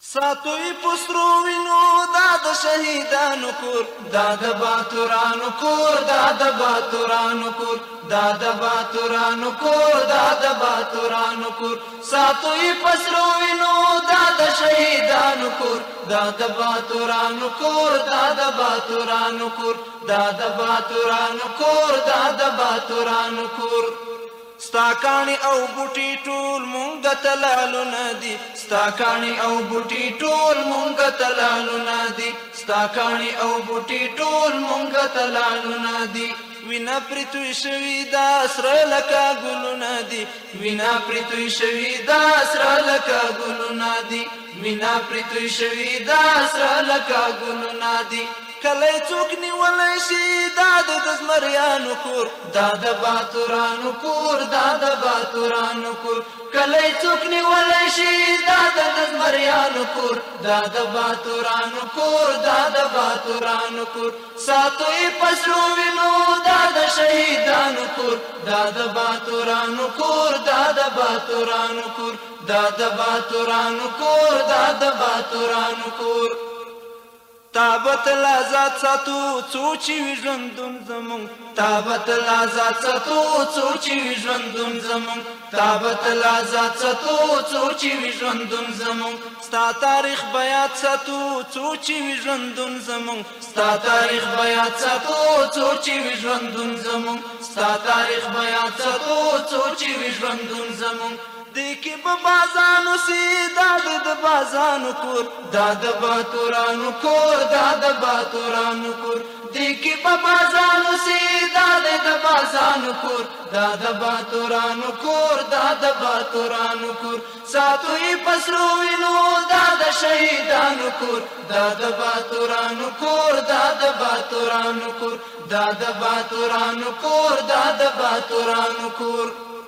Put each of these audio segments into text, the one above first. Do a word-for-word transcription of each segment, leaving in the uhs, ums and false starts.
ساتوی پسرو وینو دا د شهیدانو کور دا د باتورانو کور دا د باتورانو کور دا د باتورانو کور دا د باتورانو کور ساتوی پسرو وینو دا د شهیدانو کور دا د باتورانو کور دا د باتورانو کور دا د باتورانو کور دا د باتورانو کور ستاکانی او بوټی ټول مونږ ته لالو ندی ستاکانی او بوټی ټول مونږ ته لالو ندی ستاکانی او بوټی ټول مونږ ته لالو ندی وینا پرتوی شوی دا سره لکه ګلونه دي وینا پرتوی شوی دا سره لکه ګلونه دي وینا پرتوی شوی دا سره لکه ګلونه دي کله څوک نیولای شي دا د زمریانو کور دا د باتورانو کور دا د باتورانو کور کله څوک نیولای شي دا د زمریانو کور دا د باتورانو کور دا د باتورانو کور ساتوی پسرو وینو دا د شهیدانو کور دا د باتورانو کور دا د باتورانو کور دا د باتورانو کور دا د باتورانو کور تابت لازات ساتو څوچی وی ژوندون زمون تابت لازات ساتو څوچی وی ژوندون زمون تابت لازات ساتو څوچی وی ژوندون زمون ستا تاریخ بیات ساتو څوچی وی ژوندون زمون ستا تاریخ بیات ساتو څوچی وی ژوندون زمون ستا تاریخ بیات ساتو څوچی وی ژوندون زمون دیکی با بازانو سی داد د بازانو کور داد باتورانو کور داد باتورانو کور دیکی با بازانو سی داد د بازانو کور داد باتورانو کور داد باتورانو کور ساتوی پسرو وینو داد شهیدانو کور داد باتورانو کور داد باتورانو کور داد باتورانو کور داد باتورانو کور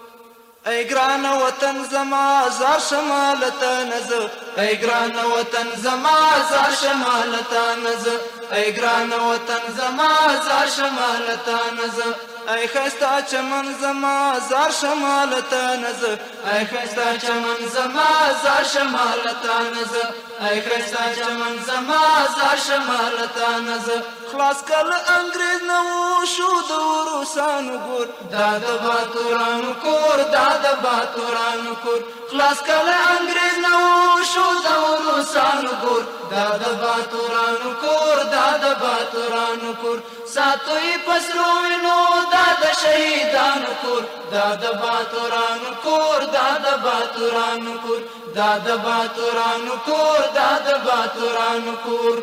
ای گران وطن زما زار شمالتا نز ای گران وطن زما زار شمالتا نز ای گران وطن زما زار شمالتا نز ای خستا چمن زما زار شمالتا نز ای خستا چمن زما زار شمالتا نز ای خستا چمن زما زار شمالتا نز خلاص کل انگریز نو شو د روسانو ګور دا د باتورانو کور دا د باتورانو کور خلاص کل انگریز نو شو د روسانو ګور دا د باتورانو کور دا د باتورانو کور ساتوی پسرو وینو دا د شهیدانو کور دا د باتورانو کور دا د باتورانو کور دا د باتورانو کور دا د باتورانو کور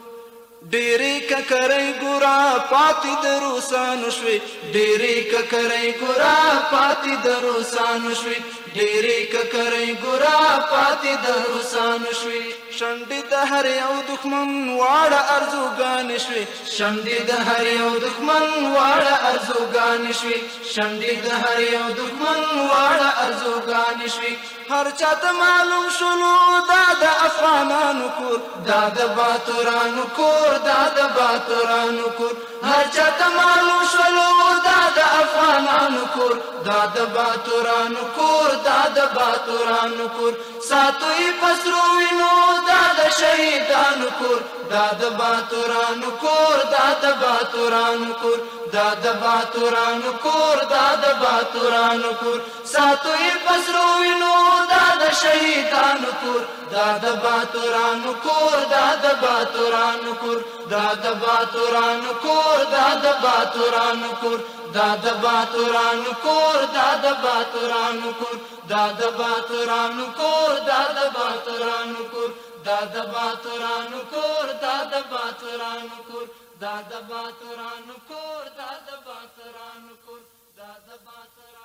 ډېرې ککرۍ ګورا پاتې د روسانو شوې ډېرې ککرۍ ګورا پاتې د روسانو شوې ډېرې ککرۍ ګورا پاتې د روسانو شوې شونډې د هر یو دښمن واړه ارزوګانې شوې شونډې د هر یو دښمن واړه ارزوګانې شوې شونډې د هر یو دښمن واړه ارزوګانې شوې هر چاته معلوم شولو دا د افغانانو کور دا د باتورانو کور دا د باتورانو کور هر چاته معلوم شولو دا د افغانانو کور دا د باتورانو کور دا د باتورانو کور ساتوی پسرو وینو دا د شهیدانو کور دا د باتورانو کور دا د باتورانو کور دا د باتورانو کور دا د باتورانو کور ساتوی پسرو وینو دا د شهیدانو کور دا د باتورانو کور دا د باتورانو کور دا د باتورانو کور دا د باتورانو کور دا د باتورانو کور دا د باتورانو کور دا د باتورانو کور دا د باتورانو کور دا د باتورانو کور دا د باتورانو کور دا د باتورانو کور دا د باتورانو کور دا د باتورانو